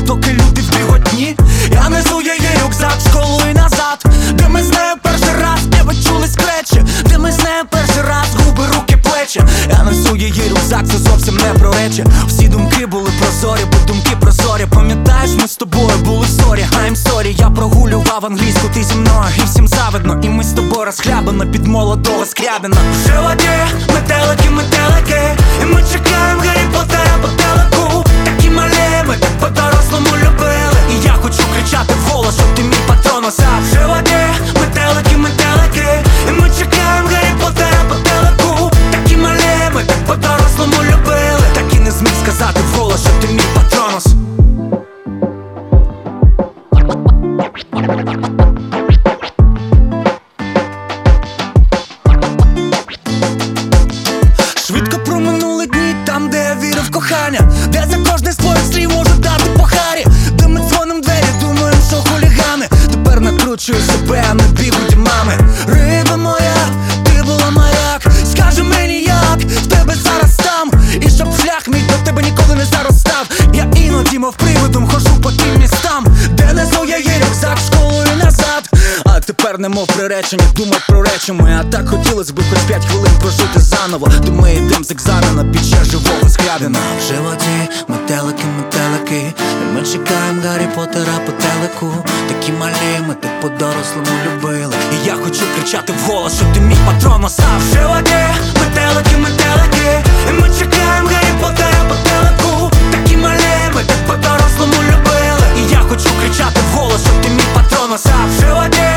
доки люди в біготні. Я несу її рюкзак в школу і назад, де ми з нею перший раз не відчули скречі, де ми з нею перший раз губи, руки, плечі. Я несу її рюкзак, це зовсім не про речі. Всі думки були прозорі, бо думки прозорі. Пам'ятаєш, ми з тобою були в ссорі. I'm sorry, я прогулював англійську, ти зі мною, і всім завидно. І ми з тобою розхлябано під молодого Скрябіна. В животі метелики, метелики, і ми чекаємо Гаррі Поттера по телеку. Такі малі, ми так по-дорослому любили. І я хочу кричати вголос, щоб ти мій патронус. А в животі метелики, метелики, і ми чекаємо Гаррі Поттера по телеку. Такі малі, ми так по-дорослому любили. Так і не зміг сказати вголос, щоб ти мій патронус. Швидко проминули дні там, де я вірив в кохання, де за кожне з твоїх слів можу дати по харі, де ми дзвоним двері, думаємо, що хулігани. Тепер накручую себе, а не бігуть мами. Риба моя, ти була маяк, скажи мені як, в тебе зараз там. І щоб шлях мій до тебе ніколи не заростав. Я іноді, мов привидом, хожу по тим містам, де несу я її рюкзак в школу і назад. А тепер немов приречені, думать про речі мої. А так хотілось би хоч 5 хвилин прожити заново, то ми йдем з екзамена під час живого Скрябіна. В животі метелики, метелики, і ми чекаємо Гаррі Поттера по телеку. Такі малі, ми так по-дорослому любили. І я хочу кричати вголос, щоб ти мій патронус. А в животі метелики, метелики, і ми чекаємо Гаррі Поттера по телеку. Такі малі, ми так по-дорослому любили. І я хочу кричати вголос, щоб ти мій патронус. А в животі